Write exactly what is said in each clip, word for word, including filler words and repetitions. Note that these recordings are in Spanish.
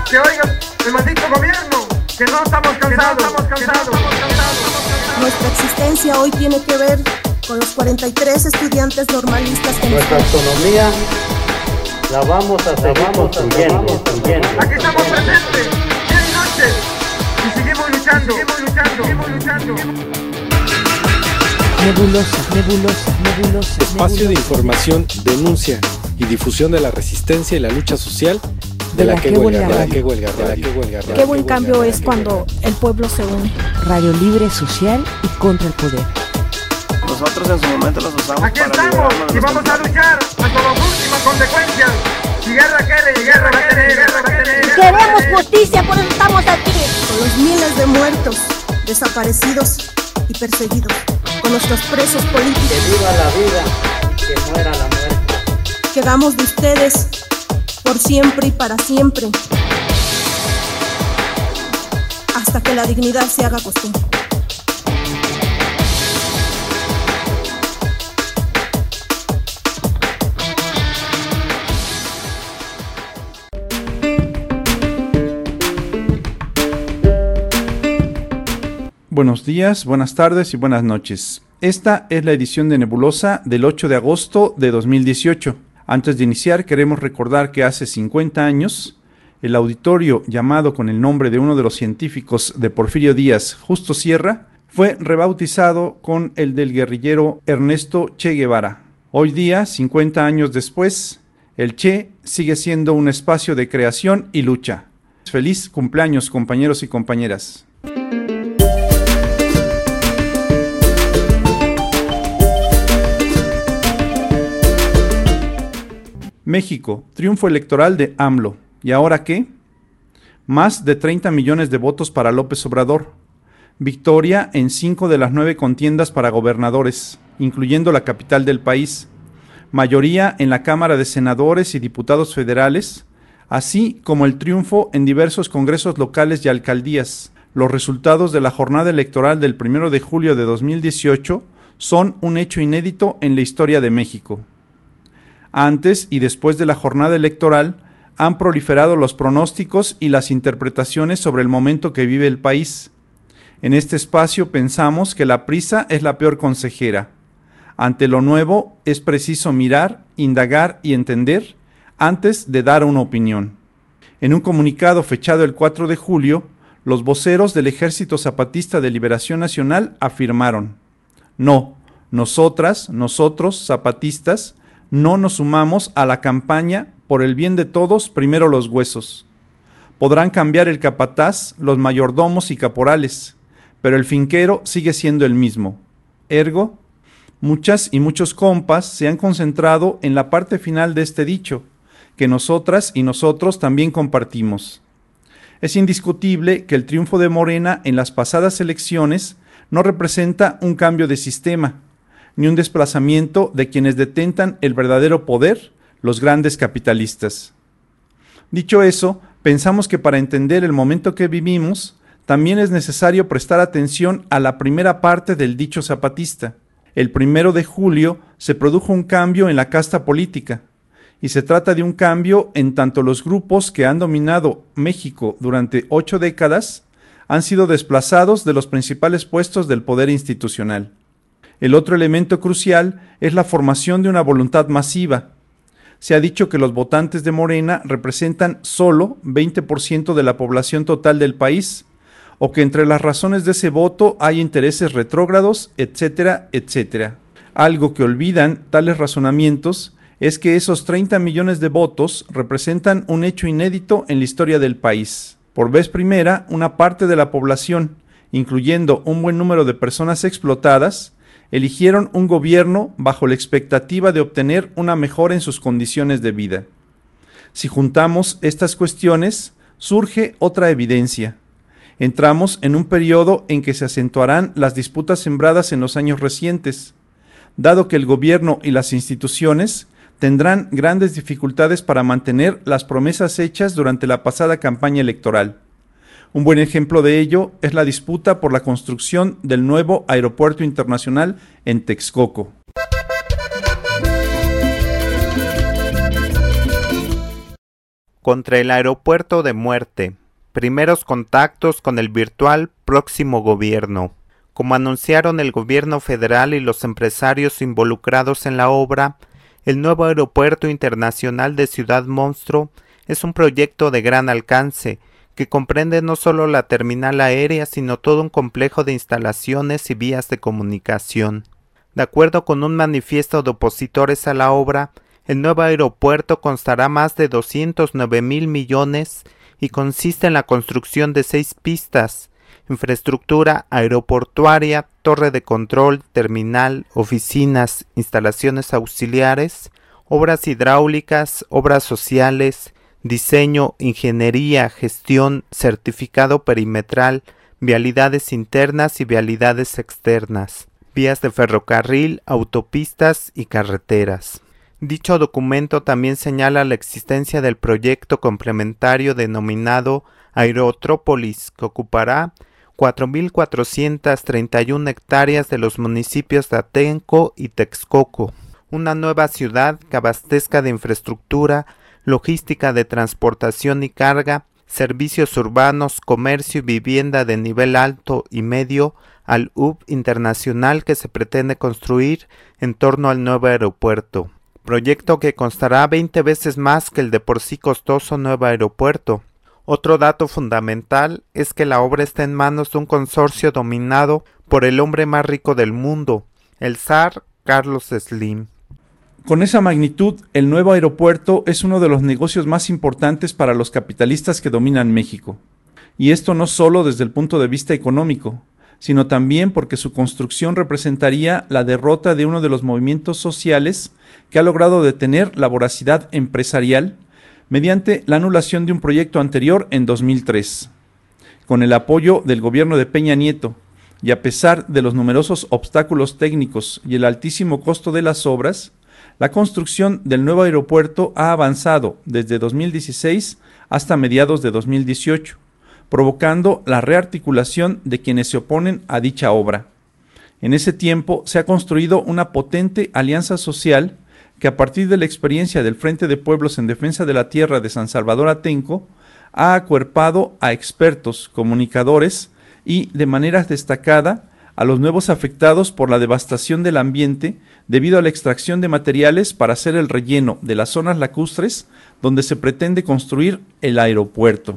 que oiga el maldito gobierno, que no estamos cansados, no estamos cansados, no estamos cansados. Nuestra existencia hoy tiene que ver con los cuarenta y tres estudiantes normalistas que nuestra autonomía la vamos a seguir construyendo. Aquí estamos presentes, día y noche, y seguimos luchando, seguimos luchando, seguimos luchando. Nebulosa, nebulosa, nebulosa. Espacio de información, denuncia y difusión de la resistencia y la lucha social de, de la, la que huelga radio. Qué buen cambio es cuando el pueblo se une. Radio libre, social y contra el poder. Nosotros en su momento los usamos Aquí para estamos y vamos a luchar hasta las últimas consecuencias. Si guerra quiere, y guerra va a tener, guerra va a tener. Queremos justicia, por eso estamos aquí. Con los miles de muertos, desaparecidos y perseguidos. Con nuestros presos políticos. Que viva la vida y que muera la muerte. Quedamos de ustedes por siempre y para siempre. Hasta que la dignidad se haga costumbre. Buenos días, buenas tardes y buenas noches. Esta es la edición de Nebulosa del ocho de agosto de dos mil dieciocho. Antes de iniciar, queremos recordar que hace cincuenta años, el auditorio llamado con el nombre de uno de los científicos de Porfirio Díaz, Justo Sierra, fue rebautizado con el del guerrillero Ernesto Che Guevara. Hoy día, cincuenta años después, el Che sigue siendo un espacio de creación y lucha. Feliz cumpleaños, compañeros y compañeras. México, triunfo electoral de AMLO. ¿Y ahora qué? Más de treinta millones de votos para López Obrador. Victoria en cinco de las nueve contiendas para gobernadores, incluyendo la capital del país. Mayoría en la Cámara de Senadores y Diputados Federales, así como el triunfo en diversos congresos locales y alcaldías. Los resultados de la jornada electoral del primero de julio de dos mil dieciocho son un hecho inédito en la historia de México. Antes y después de la jornada electoral, han proliferado los pronósticos y las interpretaciones sobre el momento que vive el país. En este espacio pensamos que la prisa es la peor consejera. Ante lo nuevo es preciso mirar, indagar y entender antes de dar una opinión. En un comunicado fechado el cuatro de julio, los voceros del Ejército Zapatista de Liberación Nacional afirmaron: no, nosotras, nosotros, zapatistas, no nos sumamos a la campaña por el bien de todos, primero los huesos. Podrán cambiar el capataz, los mayordomos y caporales, pero el finquero sigue siendo el mismo. Ergo, muchas y muchos compas se han concentrado en la parte final de este dicho, que nosotras y nosotros también compartimos. Es indiscutible que el triunfo de Morena en las pasadas elecciones no representa un cambio de sistema, ni un desplazamiento de quienes detentan el verdadero poder, los grandes capitalistas. Dicho eso, pensamos que para entender el momento que vivimos, también es necesario prestar atención a la primera parte del dicho zapatista. El primero de julio se produjo un cambio en la casta política, y se trata de un cambio en tanto los grupos que han dominado México durante ocho décadas han sido desplazados de los principales puestos del poder institucional. El otro elemento crucial es la formación de una voluntad masiva. Se ha dicho que los votantes de Morena representan solo veinte por ciento de la población total del país, o que entre las razones de ese voto hay intereses retrógrados, etcétera, etcétera. Algo que olvidan tales razonamientos es que esos treinta millones de votos representan un hecho inédito en la historia del país. Por vez primera, una parte de la población, incluyendo un buen número de personas explotadas, eligieron un gobierno bajo la expectativa de obtener una mejora en sus condiciones de vida. Si juntamos estas cuestiones, surge otra evidencia. Entramos en un periodo en que se acentuarán las disputas sembradas en los años recientes, dado que el gobierno y las instituciones tendrán grandes dificultades para mantener las promesas hechas durante la pasada campaña electoral. Un buen ejemplo de ello es la disputa por la construcción del nuevo aeropuerto internacional en Texcoco. contra el aeropuerto de muerte. Primeros contactos con el virtual próximo gobierno. Como anunciaron el gobierno federal y los empresarios involucrados en la obra, el nuevo aeropuerto internacional de Ciudad Monstruo es un proyecto de gran alcance que comprende no solo la terminal aérea, sino todo un complejo de instalaciones y vías de comunicación. De acuerdo con un manifiesto de opositores a la obra, el nuevo aeropuerto constará más de doscientos nueve mil millones y consiste en la construcción de seis pistas, infraestructura aeroportuaria, torre de control, terminal, oficinas, instalaciones auxiliares, obras hidráulicas, obras sociales, diseño, ingeniería, gestión, certificado perimetral, vialidades internas y vialidades externas, vías de ferrocarril, autopistas y carreteras. Dicho documento también señala la existencia del proyecto complementario denominado Aerotrópolis, que ocupará cuatro mil cuatrocientas treinta y una hectáreas de los municipios de Atenco y Texcoco, una nueva ciudad que abastezca de infraestructura, logística de transportación y carga, servicios urbanos, comercio y vivienda de nivel alto y medio al hub internacional que se pretende construir en torno al nuevo aeropuerto. Proyecto que costará veinte veces más que el de por sí costoso nuevo aeropuerto. Otro dato fundamental es que la obra está en manos de un consorcio dominado por el hombre más rico del mundo, el zar Carlos Slim. Con esa magnitud, el nuevo aeropuerto es uno de los negocios más importantes para los capitalistas que dominan México. Y esto no solo desde el punto de vista económico, sino también porque su construcción representaría la derrota de uno de los movimientos sociales que ha logrado detener la voracidad empresarial mediante la anulación de un proyecto anterior en dos mil tres. Con el apoyo del gobierno de Peña Nieto, y a pesar de los numerosos obstáculos técnicos y el altísimo costo de las obras, la construcción del nuevo aeropuerto ha avanzado desde dos mil dieciséis hasta mediados de dos mil dieciocho, provocando la rearticulación de quienes se oponen a dicha obra. En ese tiempo se ha construido una potente alianza social que, a partir de la experiencia del Frente de Pueblos en Defensa de la Tierra de San Salvador Atenco, ha acuerpado a expertos, comunicadores y, de manera destacada, a los nuevos afectados por la devastación del ambiente debido a la extracción de materiales para hacer el relleno de las zonas lacustres donde se pretende construir el aeropuerto.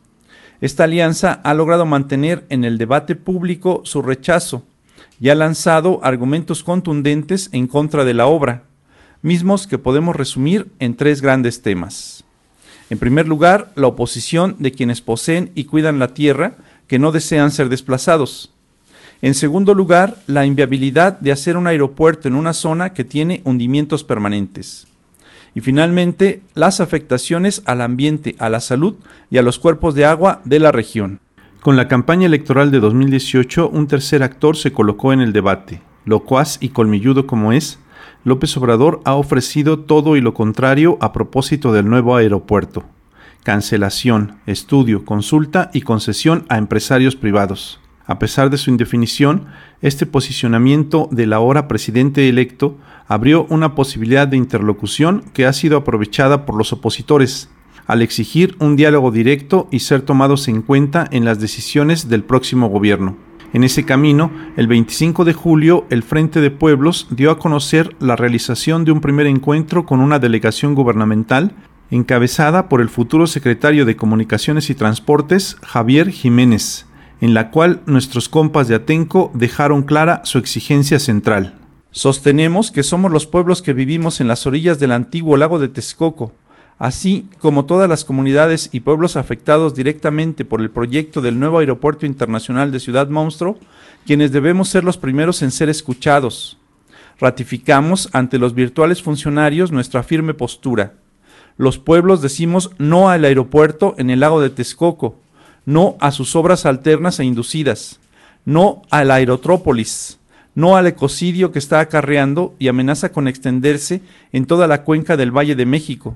Esta alianza ha logrado mantener en el debate público su rechazo y ha lanzado argumentos contundentes en contra de la obra, mismos que podemos resumir en tres grandes temas. En primer lugar, la oposición de quienes poseen y cuidan la tierra, que no desean ser desplazados. En segundo lugar, la inviabilidad de hacer un aeropuerto en una zona que tiene hundimientos permanentes. Y finalmente, las afectaciones al ambiente, a la salud y a los cuerpos de agua de la región. Con la campaña electoral de dos mil dieciocho, un tercer actor se colocó en el debate. Locuaz y colmilludo como es, López Obrador ha ofrecido todo y lo contrario a propósito del nuevo aeropuerto. Cancelación, estudio, consulta y concesión a empresarios privados. A pesar de su indefinición, este posicionamiento del ahora presidente electo abrió una posibilidad de interlocución que ha sido aprovechada por los opositores, al exigir un diálogo directo y ser tomados en cuenta en las decisiones del próximo gobierno. En ese camino, el veinticinco de julio, el Frente de Pueblos dio a conocer la realización de un primer encuentro con una delegación gubernamental encabezada por el futuro secretario de Comunicaciones y Transportes, Javier Jiménez, en la cual nuestros compas de Atenco dejaron clara su exigencia central. Sostenemos que somos los pueblos que vivimos en las orillas del antiguo lago de Texcoco, así como todas las comunidades y pueblos afectados directamente por el proyecto del nuevo Aeropuerto Internacional de Ciudad Monstruo, quienes debemos ser los primeros en ser escuchados. Ratificamos ante los virtuales funcionarios nuestra firme postura. Los pueblos decimos no al aeropuerto en el lago de Texcoco, no a sus obras alternas e inducidas, no a la aerotrópolis, no al ecocidio que está acarreando y amenaza con extenderse en toda la cuenca del Valle de México,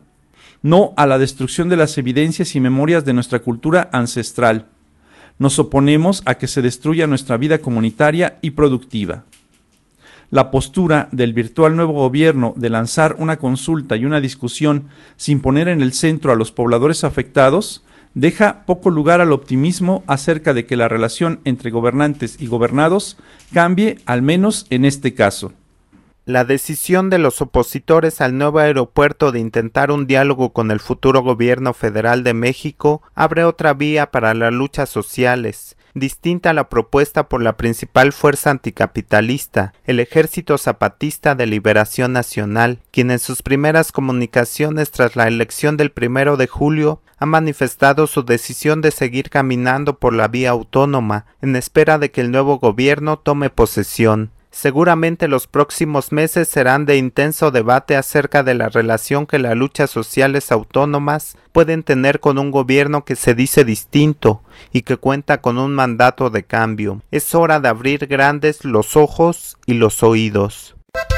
no a la destrucción de las evidencias y memorias de nuestra cultura ancestral. Nos oponemos a que se destruya nuestra vida comunitaria y productiva. La postura del virtual nuevo gobierno de lanzar una consulta y una discusión sin poner en el centro a los pobladores afectados deja poco lugar al optimismo acerca de que la relación entre gobernantes y gobernados cambie, al menos en este caso. La decisión de los opositores al nuevo aeropuerto de intentar un diálogo con el futuro gobierno federal de México abre otra vía para las luchas sociales, distinta a la propuesta por la principal fuerza anticapitalista, el Ejército Zapatista de Liberación Nacional, quien en sus primeras comunicaciones tras la elección del primero de julio ha manifestado su decisión de seguir caminando por la vía autónoma en espera de que el nuevo gobierno tome posesión. Seguramente los próximos meses serán de intenso debate acerca de la relación que las luchas sociales autónomas pueden tener con un gobierno que se dice distinto y que cuenta con un mandato de cambio. Es hora de abrir grandes los ojos y los oídos.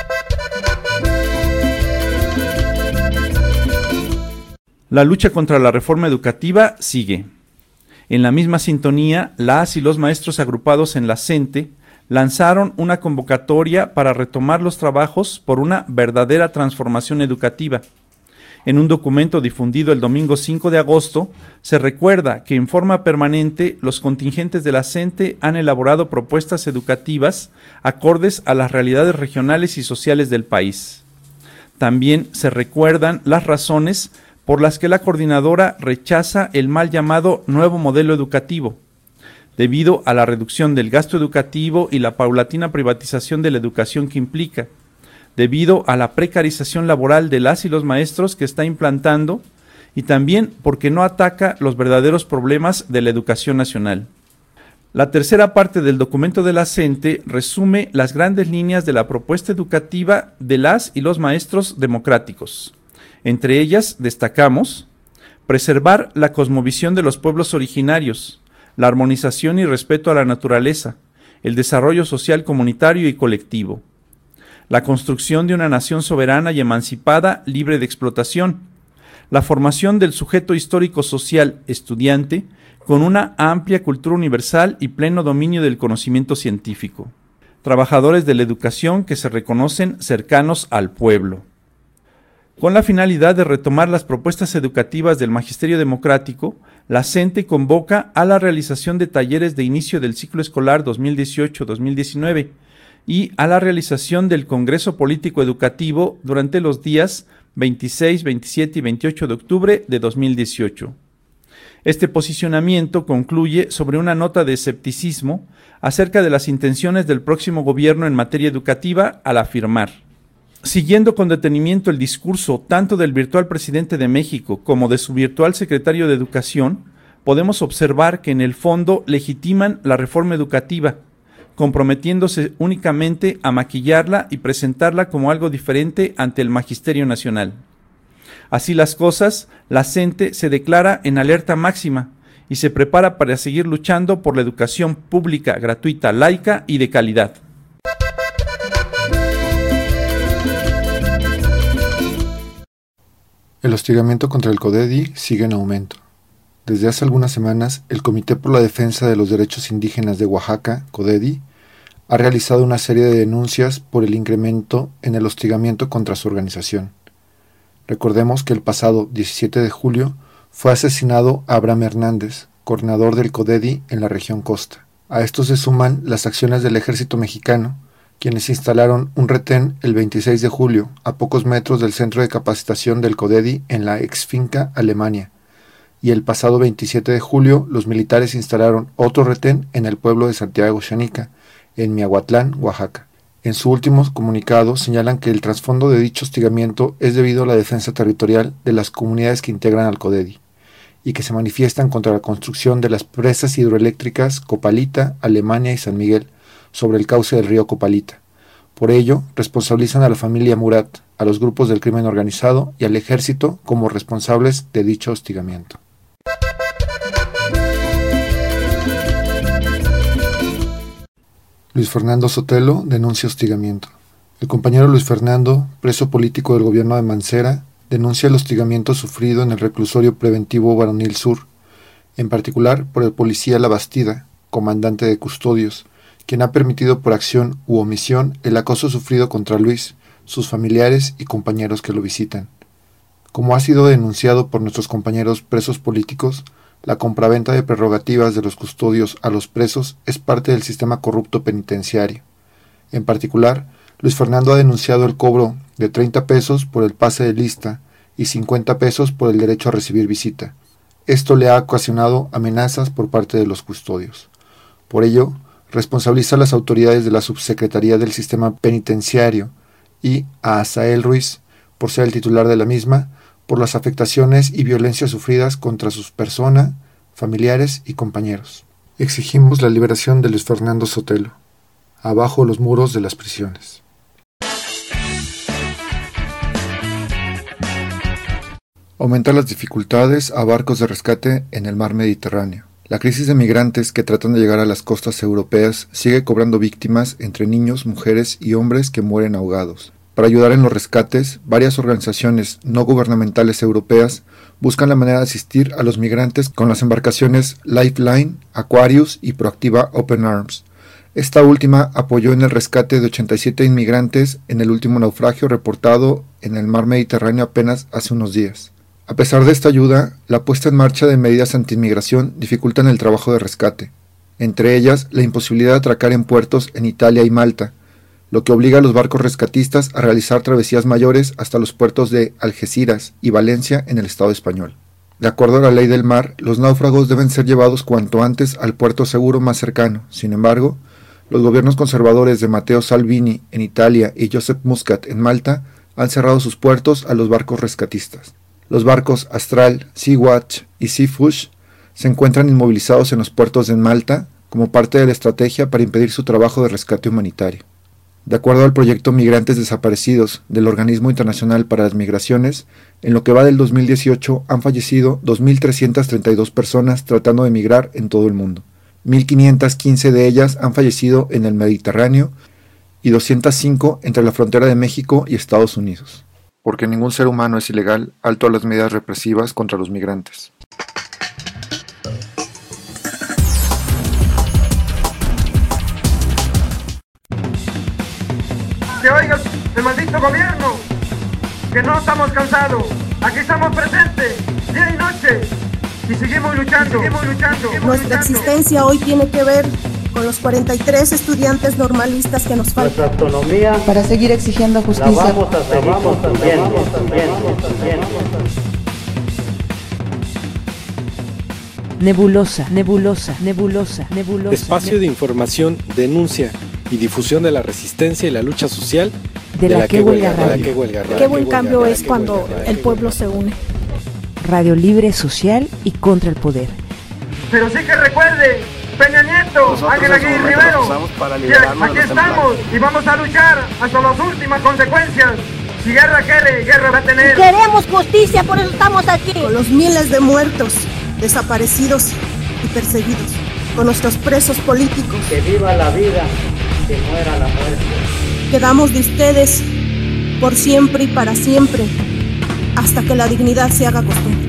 La lucha contra la reforma educativa sigue. En la misma sintonía, las y los maestros agrupados en la CENTE lanzaron una convocatoria para retomar los trabajos por una verdadera transformación educativa. En un documento difundido el domingo cinco de agosto, se recuerda que en forma permanente los contingentes de la CENTE han elaborado propuestas educativas acordes a las realidades regionales y sociales del país. También se recuerdan las razones por las que la coordinadora rechaza el mal llamado nuevo modelo educativo, debido a la reducción del gasto educativo y la paulatina privatización de la educación que implica, debido a la precarización laboral de las y los maestros que está implantando, y también porque no ataca los verdaderos problemas de la educación nacional. La tercera parte del documento de la CENTE resume las grandes líneas de la propuesta educativa de las y los maestros democráticos. Entre ellas destacamos preservar la cosmovisión de los pueblos originarios, la armonización y respeto a la naturaleza, el desarrollo social comunitario y colectivo, la construcción de una nación soberana y emancipada libre de explotación, la formación del sujeto histórico social estudiante con una amplia cultura universal y pleno dominio del conocimiento científico, trabajadores de la educación que se reconocen cercanos al pueblo. Con la finalidad de retomar las propuestas educativas del Magisterio Democrático, la CENTE convoca a la realización de talleres de inicio del ciclo escolar dos mil dieciocho dos mil diecinueve y a la realización del Congreso Político Educativo durante los días veintiséis, veintisiete y veintiocho de octubre de dos mil dieciocho. Este posicionamiento concluye sobre una nota de escepticismo acerca de las intenciones del próximo gobierno en materia educativa al afirmar: siguiendo con detenimiento el discurso tanto del virtual presidente de México como de su virtual secretario de Educación, podemos observar que en el fondo legitiman la reforma educativa, comprometiéndose únicamente a maquillarla y presentarla como algo diferente ante el Magisterio Nacional. Así las cosas, la CENTE se declara en alerta máxima y se prepara para seguir luchando por la educación pública, gratuita, laica y de calidad. El hostigamiento contra el CODEDI sigue en aumento. Desde hace algunas semanas, el Comité por la Defensa de los Derechos Indígenas de Oaxaca, CODEDI, ha realizado una serie de denuncias por el incremento en el hostigamiento contra su organización. Recordemos que el pasado diecisiete de julio fue asesinado Abraham Hernández, coordinador del CODEDI en la región Costa. A esto se suman las acciones del Ejército Mexicano, quienes instalaron un retén el veintiséis de julio, a pocos metros del centro de capacitación del CODEDI en la ex finca Alemania, y el pasado veintisiete de julio los militares instalaron otro retén en el pueblo de Santiago Xanica, en Miahuatlán, Oaxaca. En su último comunicado señalan que el trasfondo de dicho hostigamiento es debido a la defensa territorial de las comunidades que integran al CODEDI, y que se manifiestan contra la construcción de las presas hidroeléctricas Copalita, Alemania y San Miguel, sobre el cauce del río Copalita. Por ello, responsabilizan a la familia Murat, a los grupos del crimen organizado y al ejército como responsables de dicho hostigamiento. Luis Fernando Sotelo denuncia hostigamiento. El compañero Luis Fernando, preso político del gobierno de Mancera, denuncia el hostigamiento sufrido en el reclusorio preventivo Varonil Sur, en particular por el policía La Bastida, comandante de custodios, quien ha permitido por acción u omisión el acoso sufrido contra Luis, sus familiares y compañeros que lo visitan. Como ha sido denunciado por nuestros compañeros presos políticos, la compraventa de prerrogativas de los custodios a los presos es parte del sistema corrupto penitenciario. En particular, Luis Fernando ha denunciado el cobro de treinta pesos por el pase de lista y cincuenta pesos por el derecho a recibir visita. Esto le ha ocasionado amenazas por parte de los custodios. Por ello, responsabiliza a las autoridades de la Subsecretaría del Sistema Penitenciario y a Asael Ruiz, por ser el titular de la misma, por las afectaciones y violencias sufridas contra su persona, familiares y compañeros. Exigimos la liberación de Luis Fernando Sotelo. Abajo los muros de las prisiones. Aumentan las dificultades a barcos de rescate en el mar Mediterráneo. La crisis de migrantes que tratan de llegar a las costas europeas sigue cobrando víctimas entre niños, mujeres y hombres que mueren ahogados. Para ayudar en los rescates, varias organizaciones no gubernamentales europeas buscan la manera de asistir a los migrantes con las embarcaciones Lifeline, Aquarius y Proactiva Open Arms. Esta última apoyó en el rescate de ochenta y siete inmigrantes en el último naufragio reportado en el mar Mediterráneo apenas hace unos días. A pesar de esta ayuda, la puesta en marcha de medidas anti-inmigración dificultan el trabajo de rescate, entre ellas la imposibilidad de atracar en puertos en Italia y Malta, lo que obliga a los barcos rescatistas a realizar travesías mayores hasta los puertos de Algeciras y Valencia en el Estado español. De acuerdo a la ley del mar, los náufragos deben ser llevados cuanto antes al puerto seguro más cercano. Sin embargo, los gobiernos conservadores de Matteo Salvini en Italia y Joseph Muscat en Malta han cerrado sus puertos a los barcos rescatistas. Los barcos Astral, Sea-Watch y Sea-Fush se encuentran inmovilizados en los puertos de Malta como parte de la estrategia para impedir su trabajo de rescate humanitario. De acuerdo al proyecto Migrantes Desaparecidos del Organismo Internacional para las Migraciones, en lo que va del dos mil dieciocho han fallecido dos mil trescientas treinta y dos personas tratando de migrar en todo el mundo. mil quinientas quince de ellas han fallecido en el Mediterráneo y doscientas cinco entre la frontera de México y Estados Unidos. Porque ningún ser humano es ilegal, alto a las medidas represivas contra los migrantes. Que oiga el maldito gobierno, que no estamos cansados, aquí estamos presentes, día y noche, y seguimos luchando, seguimos luchando. Seguimos Nuestra luchando. existencia hoy tiene que ver con los cuarenta y tres estudiantes normalistas que nos faltan. Nuestra autonomía Para seguir exigiendo la justicia. vamos a seguir construyendo. Nebulosa, nebulosa, nebulosa, nebulosa. Espacio de información, denuncia y difusión de la resistencia y la lucha social de la que huelga de la radio. que huelga radio. Qué buen cambio de la es que cuando huelga radio. el pueblo se une. Radio libre, social y contra el poder. Pero sí que recuerde, Peña Nieto, Nosotros Ángel en su Aguirre momento Rivero, nos usamos para y liberarnos de aquí los estamos y vamos a luchar hasta las últimas consecuencias. Si guerra quiere, guerra va a tener. Queremos justicia, por eso estamos aquí. Con los miles de muertos, desaparecidos y perseguidos, con nuestros presos políticos. Que viva la vida, que muera la muerte. Quedamos de ustedes por siempre y para siempre, hasta que la dignidad se haga costumbre.